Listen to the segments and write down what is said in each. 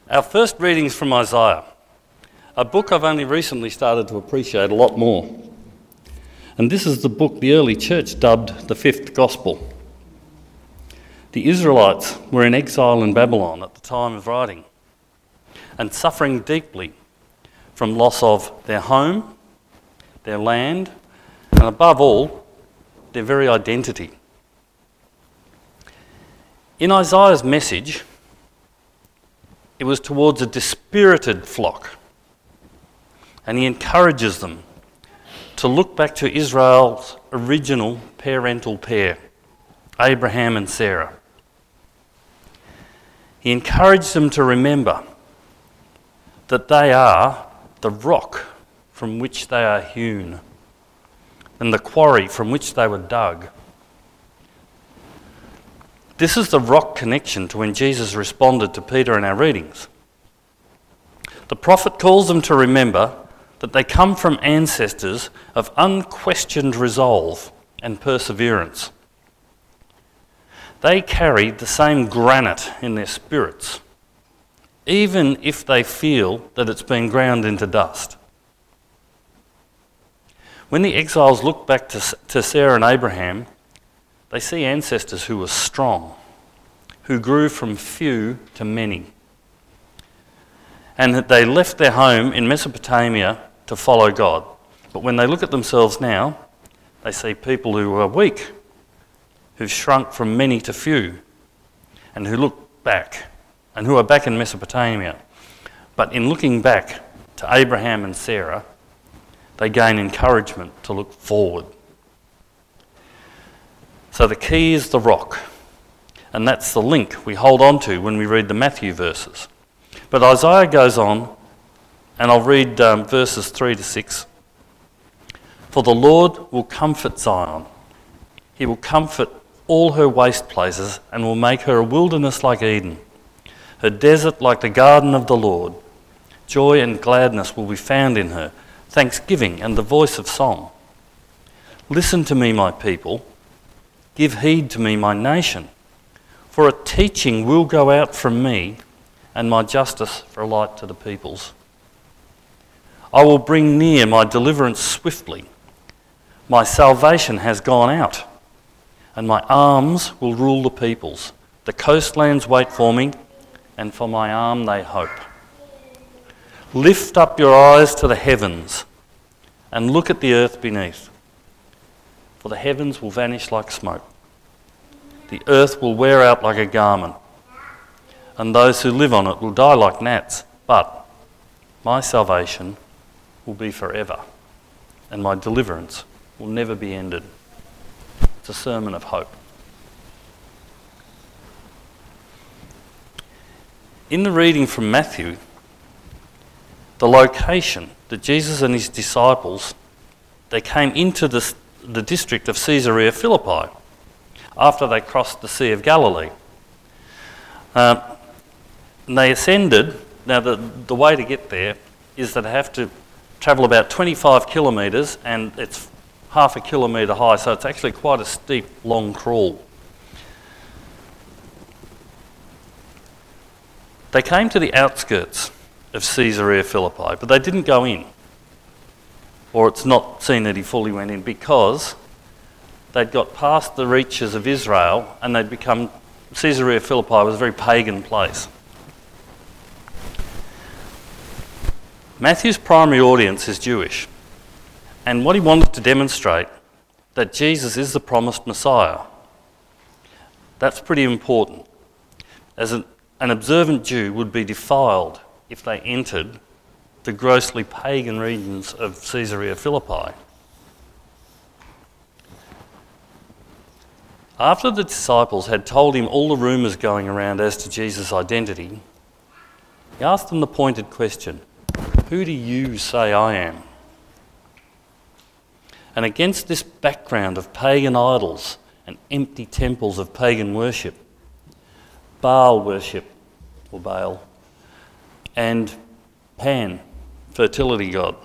Our first reading is from Isaiah, a book I've only recently started to appreciate a lot more. And this is the book the early church dubbed the Fifth Gospel. The Israelites were in exile in Babylon at the time of writing and suffering deeply from loss of their home, their land, and above all, their very identity. In Isaiah's message, it was towards a dispirited flock, and he encourages them to look back to Israel's original parental pair, Abraham and Sarah. He encouraged them to remember that they are the rock from which they are hewn and the quarry from which they were dug. This is the rock connection to when Jesus responded to Peter in our readings. The prophet calls them to remember that they come from ancestors of unquestioned resolve and perseverance. They carried the same granite in their spirits, even if they feel that it's been ground into dust. When the exiles look back to Sarah and Abraham, they see ancestors who were strong, who grew from few to many, and that they left their home in Mesopotamia to follow God. But when they look at themselves now, they see people who are weak, who've shrunk from many to few, and who look back, and who are back in Mesopotamia. But in looking back to Abraham and Sarah, they gain encouragement to look forward. So the key is the rock, and that's the link we hold on to when we read the Matthew verses. But Isaiah goes on, and I'll read verses 3 to 6. For the Lord will comfort Zion. He will comfort all her waste places and will make her a wilderness like Eden, her desert like the garden of the Lord. Joy and gladness will be found in her, thanksgiving and the voice of song. Listen to me, my people. Give heed to me, my nation. For a teaching will go out from me, and my justice for a light to the peoples. I will bring near my deliverance swiftly. My salvation has gone out, and my arms will rule the peoples. The coastlands wait for me, and for my arm they hope. Lift up your eyes to the heavens, and look at the earth beneath. For the heavens will vanish like smoke. The earth will wear out like a garment, and those who live on it will die like gnats. But my salvation will be forever, and my deliverance will never be ended. It's a sermon of hope. In the reading from Matthew, the location that Jesus and his disciples, they came into the district of Caesarea Philippi after they crossed the Sea of Galilee. And they ascended. Now the way to get there is that they have to travel about 25 kilometres, and it's half a kilometre high, so it's actually quite a steep, long crawl. They came to the outskirts of Caesarea Philippi, but they didn't go in. Or it's not seen that he fully went in, because they'd got past the reaches of Israel and they'd become, Caesarea Philippi was a very pagan place. Matthew's primary audience is Jewish, and what he wanted to demonstrate, that Jesus is the promised Messiah. That's pretty important, as an observant Jew would be defiled if they entered the grossly pagan regions of Caesarea Philippi. After the disciples had told him all the rumours going around as to Jesus' identity, he asked them the pointed question, "Who do you say I am?" And against this background of pagan idols and empty temples of pagan worship, Baal worship, or Baal, and Pan, fertility god,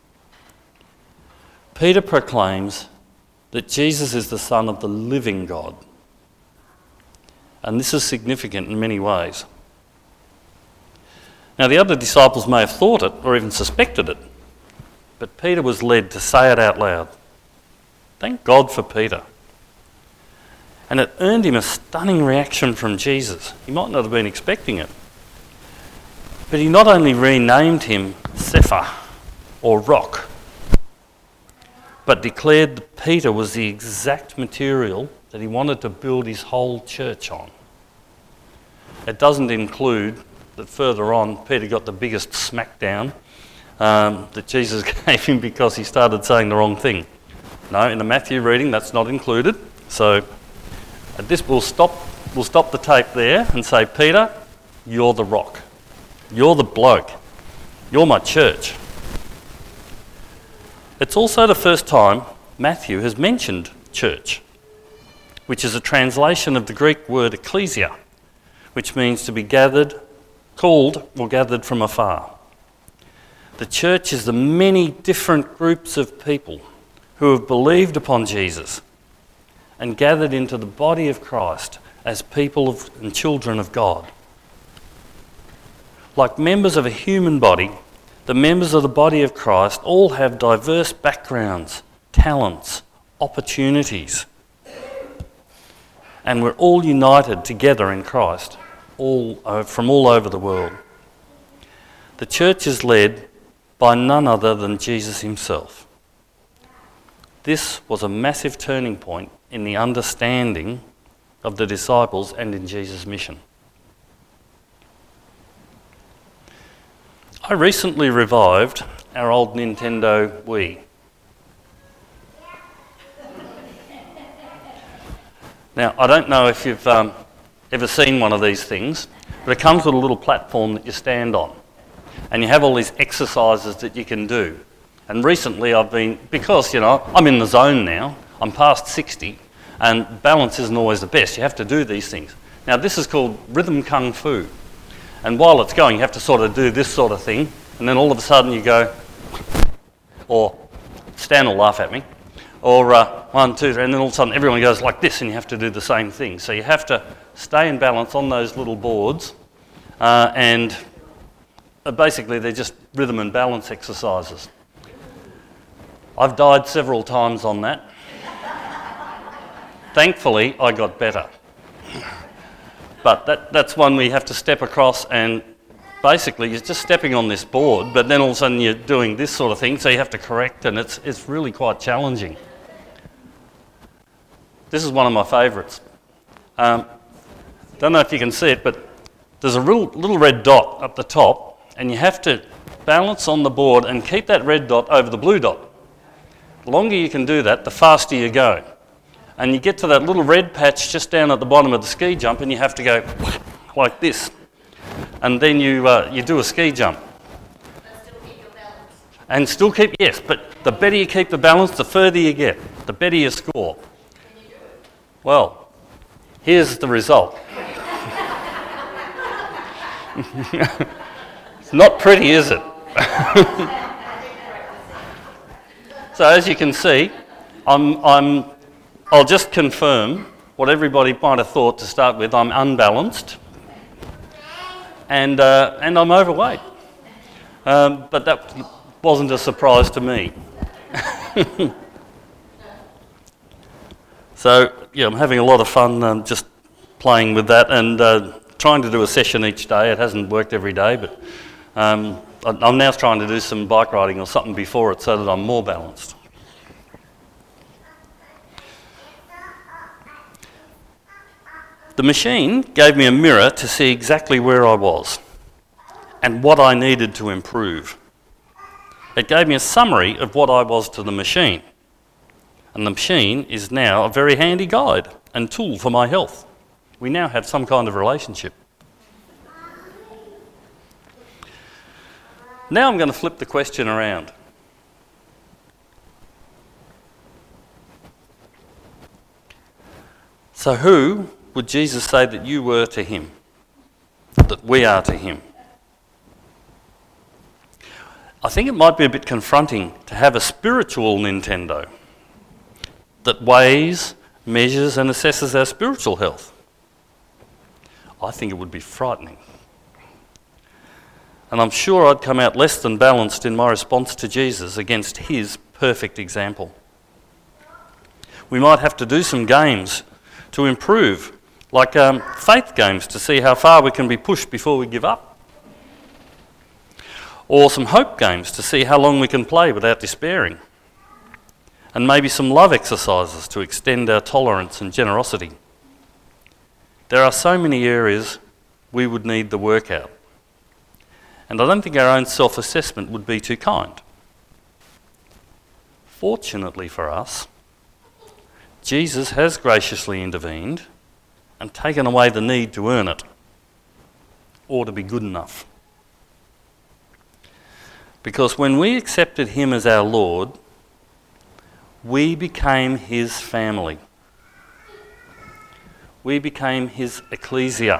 Peter proclaims that Jesus is the Son of the living God. And this is significant in many ways. Now, the other disciples may have thought it or even suspected it, but Peter was led to say it out loud. Thank God for Peter. And it earned him a stunning reaction from Jesus. He might not have been expecting it. But he not only renamed him Cephas, or rock, but declared that Peter was the exact material that he wanted to build his whole church on. It doesn't include that further on Peter got the biggest smackdown that Jesus gave him because he started saying the wrong thing. No, in the Matthew reading that's not included. So at this we'll stop the tape there and say, Peter, you're the rock. You're the bloke. You're my church. It's also the first time Matthew has mentioned church, which is a translation of the Greek word ecclesia, which means to be gathered, called or gathered from afar. The church is the many different groups of people who have believed upon Jesus and gathered into the body of Christ as people and children of God. Like members of a human body, the members of the body of Christ all have diverse backgrounds, talents, opportunities. And we're all united together in Christ, from all over the world. The church is led by none other than Jesus himself. This was a massive turning point in the understanding of the disciples and in Jesus' mission. I recently revived our old Nintendo Wii. Now, I don't know if you've ever seen one of these things, but it comes with a little platform that you stand on. And you have all these exercises that you can do. And recently because, I'm in the zone now, I'm past 60, and balance isn't always the best. You have to do these things. Now, this is called rhythm kung fu. And while it's going, you have to sort of do this sort of thing, and then all of a sudden you go, or Stan will laugh at me, or 1, 2, 3, and then all of a sudden everyone goes like this, and you have to do the same thing. So you have to stay in balance on those little boards, and basically they're just rhythm and balance exercises. I've died several times on that. Thankfully, I got better. But that's one where you have to step across, and basically you're just stepping on this board, but then all of a sudden you're doing this sort of thing, so you have to correct, and it's really quite challenging. This is one of my favourites. Don't know if you can see it, but there's a little red dot up the top, and you have to balance on the board and keep that red dot over the blue dot. The longer you can do that, the faster you go. And you get to that little red patch just down at the bottom of the ski jump, and you have to go like this. And then you do a ski jump. But still keep your balance. And still keep, yes, but the better you keep the balance, the further you get, the better you score. Can you do it? Well, here's the result. It's not pretty, is it? So as you can see, I'll just confirm what everybody might have thought to start with. I'm unbalanced, and I'm overweight. But that wasn't a surprise to me. So yeah, I'm having a lot of fun just playing with that and trying to do a session each day. It hasn't worked every day, but I'm now trying to do some bike riding or something before it so that I'm more balanced. The machine gave me a mirror to see exactly where I was and what I needed to improve. It gave me a summary of what I was to the machine. And the machine is now a very handy guide and tool for my health. We now have some kind of relationship. Now I'm going to flip the question around. So who would Jesus say that you were to him? That we are to him? I think it might be a bit confronting to have a spiritual Nintendo that weighs, measures and assesses our spiritual health. I think it would be frightening. And I'm sure I'd come out less than balanced in my response to Jesus against his perfect example. We might have to do some games to improve, like faith games to see how far we can be pushed before we give up. Or some hope games to see how long we can play without despairing. And maybe some love exercises to extend our tolerance and generosity. There are so many areas we would need the workout. And I don't think our own self-assessment would be too kind. Fortunately for us, Jesus has graciously intervened and taken away the need to earn it or to be good enough. Because when we accepted him as our Lord, we became his family. We became his ecclesia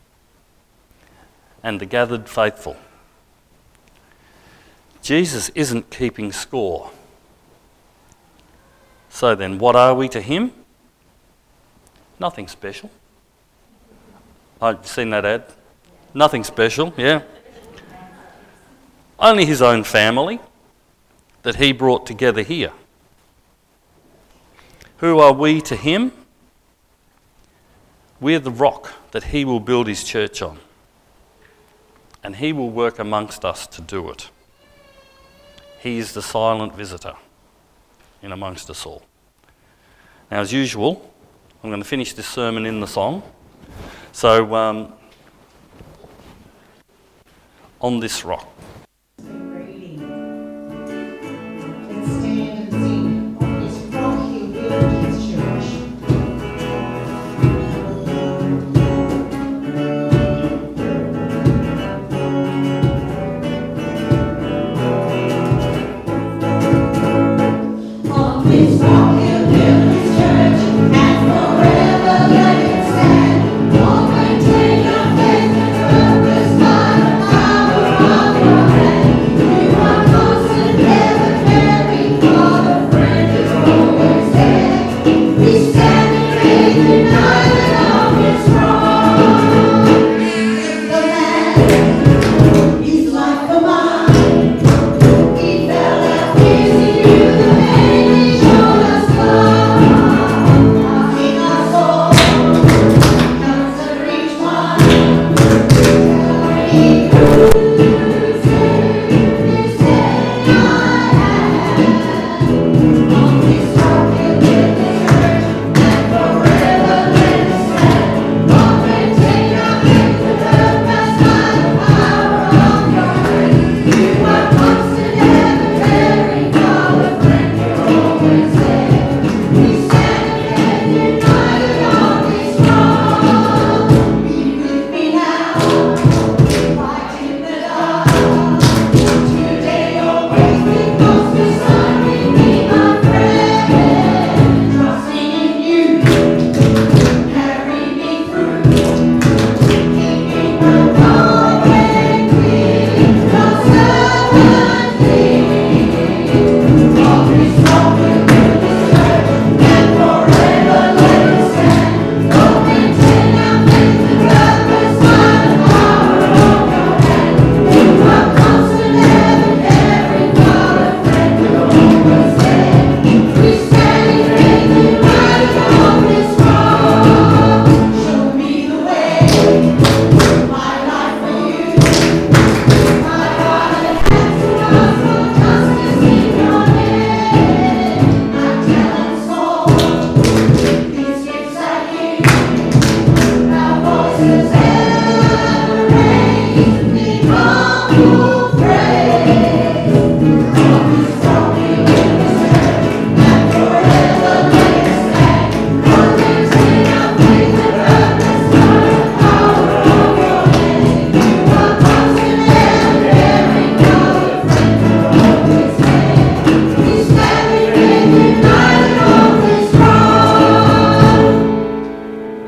and the gathered faithful. Jesus isn't keeping score. So then, what are we to him? Nothing special. I've seen that ad. Nothing special, yeah. Only his own family that he brought together here. Who are we to him? We're the rock that he will build his church on. And he will work amongst us to do it. He is the silent visitor in amongst us all. Now, as usual, I'm going to finish this sermon in the song. So, on this rock.